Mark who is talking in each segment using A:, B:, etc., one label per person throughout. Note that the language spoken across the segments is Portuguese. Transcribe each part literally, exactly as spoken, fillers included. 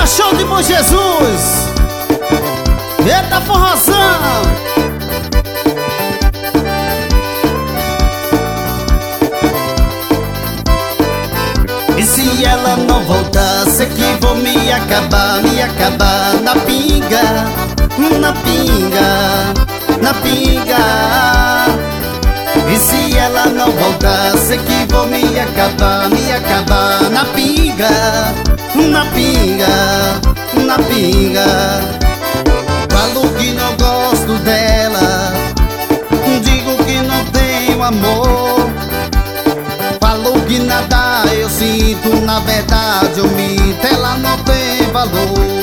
A: show de Bom Jesus. Eita forrozão. E se ela não voltar, sei que vou me acabar, me acabar na pinga, na pinga, na pinga. E se ela não voltar, sei que vou me acabar, me acabar na pinga, na pinga, na pinga. Falo que não gosto dela, digo que não tenho amor. Falo que nada eu sinto, na verdade eu minto, ela não tem valor.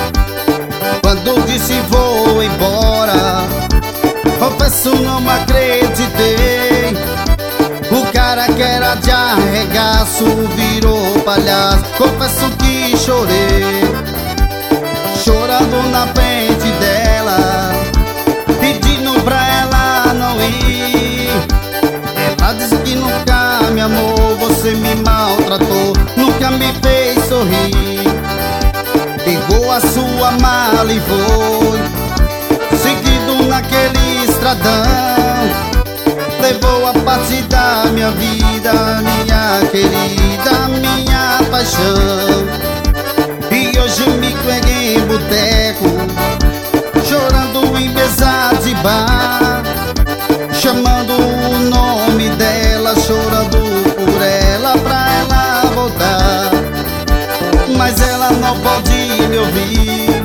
A: Quando disse vou embora, confesso não acreditei. O cara que era de arregaço virou palhaço. Confesso que chorei, chorando na frente dela, pedindo pra ela não ir. Ela disse que nunca me amou, você me maltratou, nunca me fez sorrir. Pegou a sua mala e foi, seguido naquele estradão. Levou a parte da minha vida, minha querida, minha paixão. E hoje me peguei em boteco, chorando em mesa de bar, chamando o nome dela, chorando por ela, pra ela voltar. Mas ela não pode me ouvir.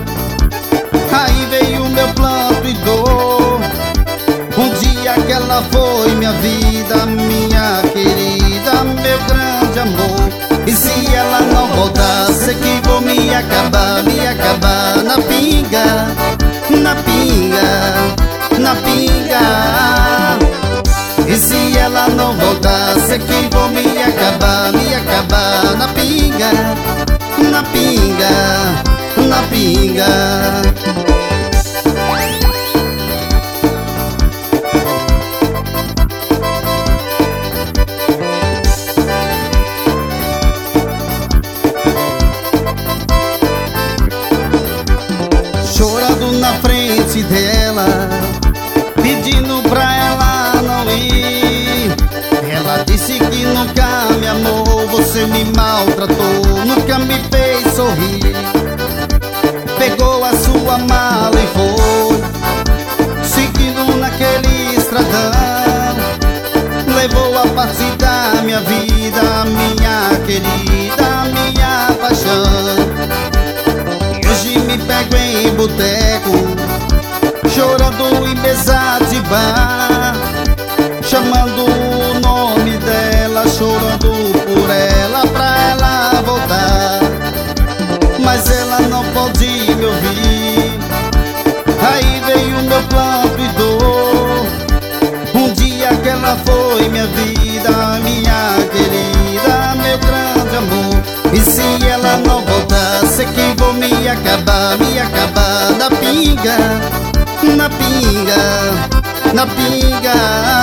A: Aí veio meu planto e dor. Um dia que ela foi minha vida, minha querida, meu grande amor. E se ela não voltar, sei que vou me acabar, me acabar na pinga, na pinga, na pinga. E se ela não voltar, sei que vou me acabar, me acabar na pinga, na pinga, na pinga. Chorando na frente dela, pedindo pra ela não ir. Ela disse que nunca me amou, você me maltratou, nunca me fez sorrir. Pegou a sua mala e foi, seguindo naquele estradão. Levou a parte da minha vida, minha querida, minha paixão. Hoje me pego em boteco, chorando em mesa de bar, chamando o nome dela, chorando por ela, pra ela voltar. Mas ela não pode me ouvir. Aí veio meu planto e dor. Um dia que ela foi minha vida, minha querida, meu grande amor. E se ela não voltar, sei que vou me acabar, me acabar na pinga, na pinga, na pinga.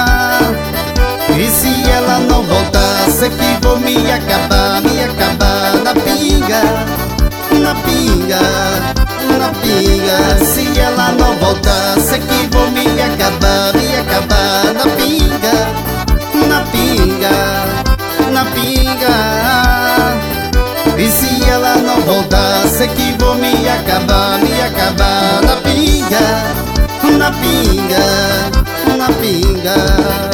A: E se ela não voltar, sei que vou me acabar, me acabar na pinga, na pinga, na pinga. Se ela não voltar, sei que vou me acabar, me acabar na pinga, na pinga, na pinga. E se ela não voltar, sei que vou me acabar, me acabar na pinga, na pinga, na pinga.